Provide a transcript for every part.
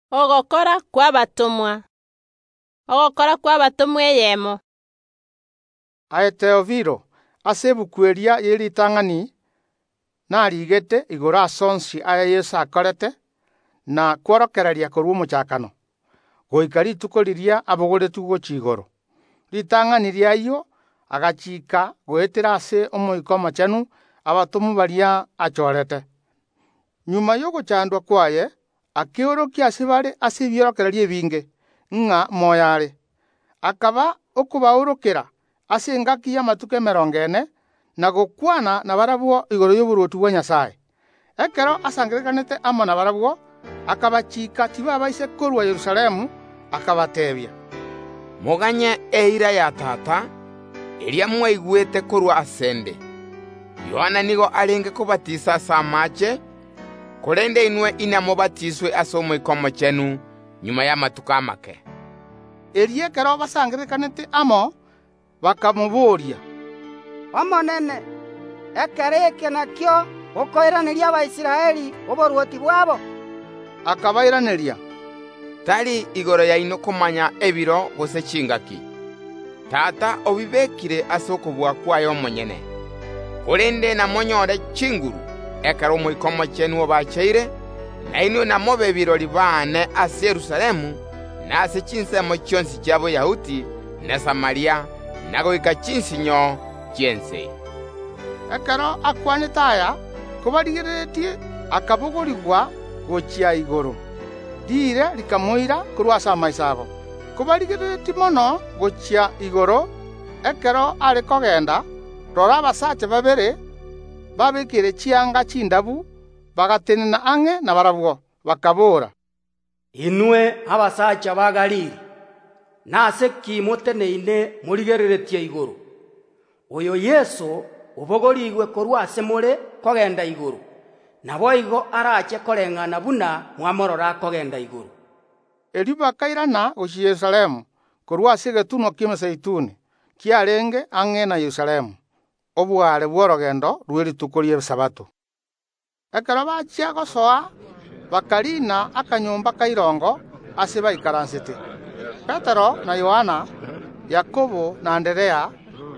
Ogokora kwa batomwa eyemo. Aye Teofilo, ase ebuku eria yeritang'ani narigete igoro ase onsi aya Yesu akorete na kworokereria korwa omochakano goika rituko riria abogoretu gochia igoro. Ritang'ani riayo agachika goetera ase Omoika Omochenu abatomwa baria achorete. Nyuma y'ogochandwa kwaye akeorokia ase bare ase ebiorokereria ebinge ng'a moyo are. Akaba okobaorokera ase engaki y'amatuko 40 na gokwana na barabwo igoro y'oboruoti bwa Nyasaye. Ekero asangerekanete amo na barabwo akabachika tibabaise korwa Yerusalemu, akabatebia, "Moganye eira ya tata eria mwaigwete korwa asende. Yohana nigo arenge kobatisa ase amache, korende inwe inamobatiswe ase Omoika Omochenu nyuma y'amatuko amake." Erio ekero basangerekanete amo bakamoboria, "Omonene, ekero eke nakio okoiraneria Abaisiraeli oboruoti bwabo?" Akabairaneria, "Tari igoro yaino komanya ebiro gose chingaki. Tata obibekire ase okobua kwaye omonyene. Korende namonyore chinguru ekero Omoika Omochenu obacheire, na inwe namobe ebirori bane ase Yerusalemu na ase chinsemo chionsi chia Boyahudi na Samaria na goika chinsinyo chiense." Ekero akwanete aya kobarigereretie akabogorigwa gochia igoro, riire rikamoira korwa ase amaiso abo. Kobarigereretie mono gochia igoro, ekero are kogenda, rora abasacha babere babekire chianga chindabu bagatenena ang'e na barabwo, bakabora, "Inwe abasacha ba Galili, nase ki moteneine morigereretie igoro? Oyo Yesu obogorigwe korwa ase more kogenda igoro, nabo igo arache koreng'ana buna mwamorora kogenda igoro." Erio bakairana gochia Yerusalemu korwa ase egetunwa kia Emezeituni kiarenge ang'e na Yerusalemu, obware bwa orogendo rwa erituko ria Esabato. Ekero bachia gosoa bakarina akanyomba ka irongo ase baikaransete. Petero na Yohana, Yakobo na Anderea,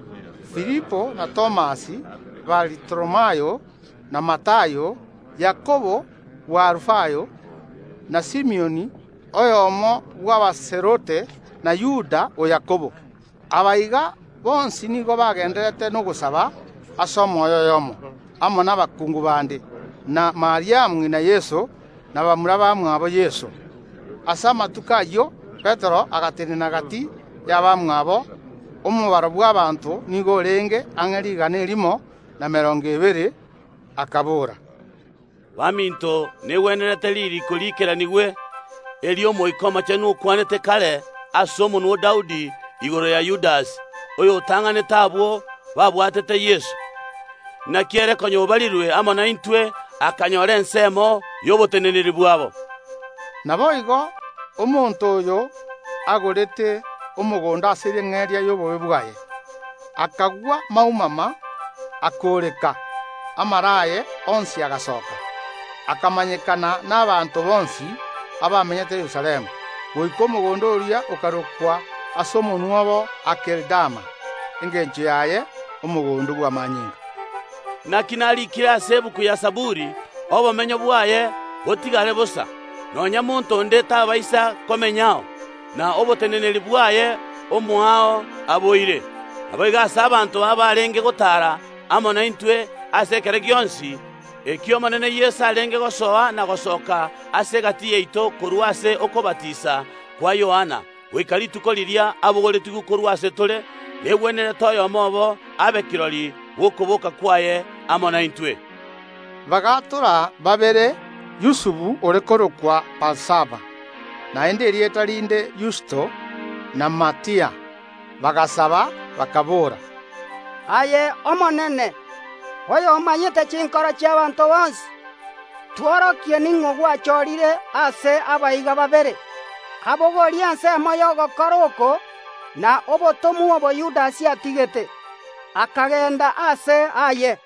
Filipo na Tomasi, Bartolomayo na Matayo, Yakobo wa Arufayo na Simioni oyomo bw'abaserote na Yuda o Yakobo. Abaiga bonsi nigo bagenderete nogosaba ase omoyo yomo amo n'abakungu bande na Mariamu ng'ina Yesu na bamura bamwabo Yesu. Ase amatuko ayio Petero agatenena gati y'abamwabo, omubaro bw'abantu nigo orenge ang'e 120, akabora, "Baminto negwenerete ririko rikeranigwe erio Omoika Omochenu okwanete kare ase omonwa o Daudi igoro ya Yudasi oyo otang'anete abwo babwatete Yesu. Naki ere konyobarirwe amo na intwe akanyora ensemo y'oboteneneri bwabo." Nabo igo omonto oyo agorete omogondo ase eng'eria y'obobe bwaye, akagwa maumama, akoreka, amaraye onsi agasoka, akamanyekana n'abanto bonsi abamenyete Yerusalemu, goika omogondo oria okarokwa ase omonwa obo Akeldama, engencho yaye omogondo bwa manyinga. Naki narikire ase ebuku ya Saburi obomenyo bwaye botigare bosa, nonya monto onde tabaisa komenyao, na oboteneneri bwaye omwao aboire. Aboiga ase abanto abarenge gotara amo na intwe ase ekero gionsi ekio omonene Yesu arenge gosoa na gosoka ase egati yaito korwa ase okobatisa kwa Yohana, goika rituko riria abogoretigwe korwa ase tore negwenerete oyomo obo abe kirori gwokoboka kwaye amo na intwe." Bagatora babere Yusufu ore korokwa Barsaba, naende erieta rinde Yusto na Matia, bagasaba bakabora, "Aye omonene, oyo omanyete chinkoro chi'abanto bonsi, tworokie ning'o gwachorire ase abaiga babere, abogoria ensemo y'ogokora oko na obotomwa obo Yudasi atigete, akagenda ase aye."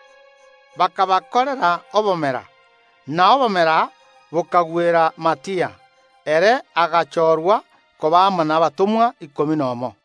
Bakabakorera obomera, na obomera bokagwera Matia, ere agachorwa koba amo na abatomwa 11.